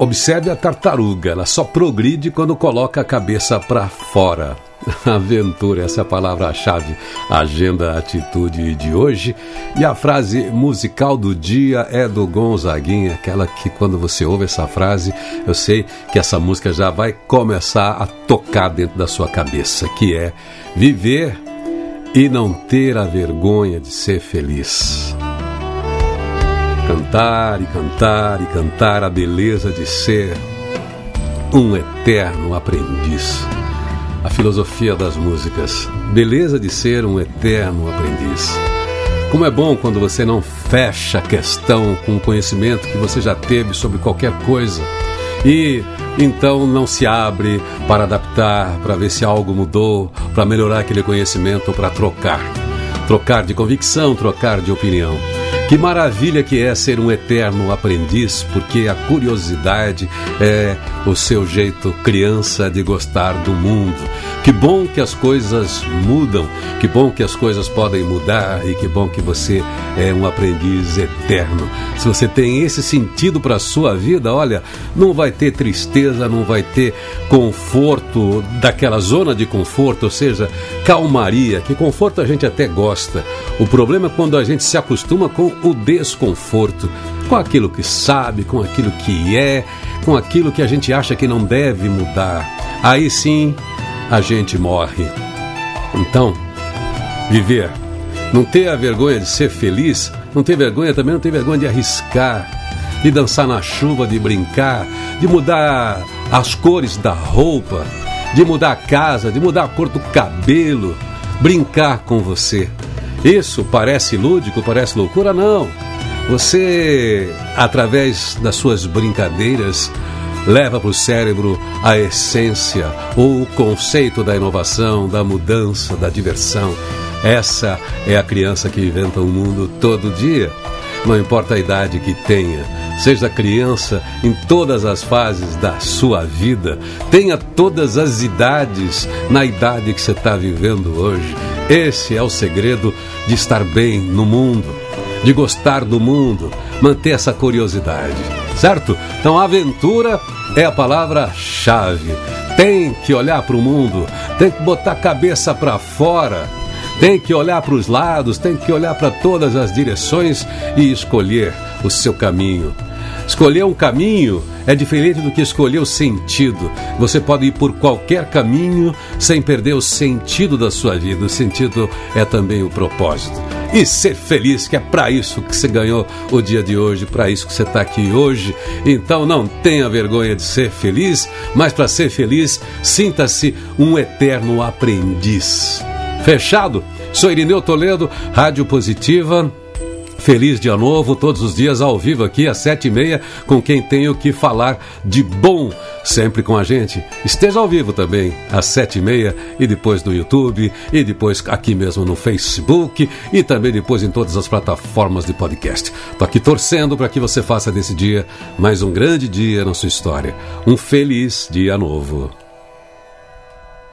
Observe a tartaruga, ela só progride quando coloca a cabeça para fora. Aventura, essa é a palavra-chave, agenda, atitude de hoje. E a frase musical do dia é do Gonzaguinha, aquela que quando você ouve essa frase, eu sei que essa música já vai começar a tocar dentro da sua cabeça, que é viver e não ter a vergonha de ser feliz. Cantar e cantar e cantar a beleza de ser um eterno aprendiz. A filosofia das músicas, beleza de ser um eterno aprendiz. Como é bom quando você não fecha a questão com o conhecimento que você já teve sobre qualquer coisa e então não se abre para adaptar, para ver se algo mudou, para melhorar aquele conhecimento ou para trocar de convicção, trocar de opinião. Que maravilha que é ser um eterno aprendiz, porque a curiosidade é o seu jeito criança de gostar do mundo. Que bom que as coisas mudam, que bom que as coisas podem mudar e que bom que você é um aprendiz eterno. Se você tem esse sentido para a sua vida, olha, não vai ter tristeza, não vai ter conforto daquela zona de conforto, ou seja, calmaria, que conforto a gente até gosta. O problema é quando a gente se acostuma com o desconforto, com aquilo que sabe, com aquilo que é, com aquilo que a gente acha que não deve mudar. Aí sim a gente morre. Então, viver, não ter a vergonha de ser feliz, não ter vergonha também, não ter vergonha de arriscar, de dançar na chuva, de brincar, de mudar as cores da roupa, de mudar a casa, de mudar a cor do cabelo, brincar com você. Isso parece lúdico, parece loucura? Não. Você, através das suas brincadeiras, leva para o cérebro a essência ou o conceito da inovação, da mudança, da diversão. Essa é a criança que inventa o mundo todo dia. Não importa a idade que tenha, seja criança em todas as fases da sua vida, tenha todas as idades na idade que você está vivendo hoje. Esse é o segredo de estar bem no mundo, de gostar do mundo, manter essa curiosidade, certo? Então, aventura é a palavra-chave. Tem que olhar para o mundo, tem que botar a cabeça para fora, tem que olhar para os lados, tem que olhar para todas as direções e escolher o seu caminho. Escolher um caminho é diferente do que escolher o sentido. Você pode ir por qualquer caminho sem perder o sentido da sua vida. O sentido é também o propósito. E ser feliz, que é para isso que você ganhou o dia de hoje, para isso que você está aqui hoje. Então não tenha vergonha de ser feliz, mas para ser feliz, sinta-se um eterno aprendiz. Fechado? Sou Irineu Toledo, Rádio Positiva. Feliz dia novo, todos os dias ao vivo aqui às 7h30, com quem tenho que falar de bom, sempre com a gente. Esteja ao vivo também às 7h30 e depois no YouTube e depois aqui mesmo no Facebook e também depois em todas as plataformas de podcast. Estou aqui torcendo para que você faça desse dia mais um grande dia na sua história. Um feliz dia novo.